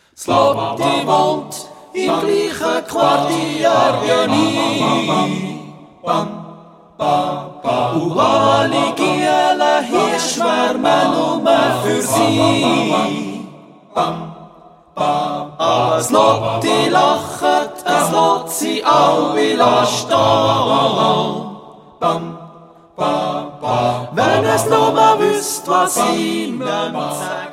Slotti wohnt im gleichen Quartier wie nie. Und alle Gielen hier schwärmen für sie. Aber Slotti lacht, es lässt sie alle stehen. Wenn es nur mal wüsst, was ihm sagen.